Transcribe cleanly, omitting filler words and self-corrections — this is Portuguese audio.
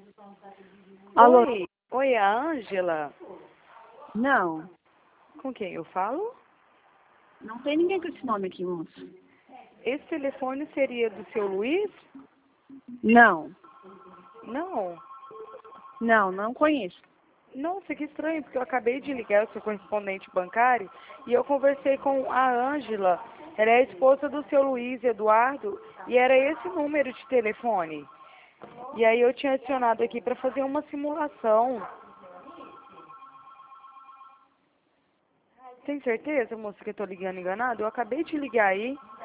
Alô? Oi, é a Ângela? Não. Com quem eu falo? Não tem ninguém com esse nome aqui, moço. Esse telefone seria do seu Luiz? Não. Não. Não conheço. Nossa, que estranho, porque eu acabei de ligar, eu sou correspondente bancário, e eu conversei com a Ângela, ela é a esposa do seu Luiz Eduardo, e era esse número de telefone. E aí eu tinha adicionado aqui para fazer uma simulação. Tem certeza, moça, que eu tô ligando enganado? Eu acabei de ligar aí.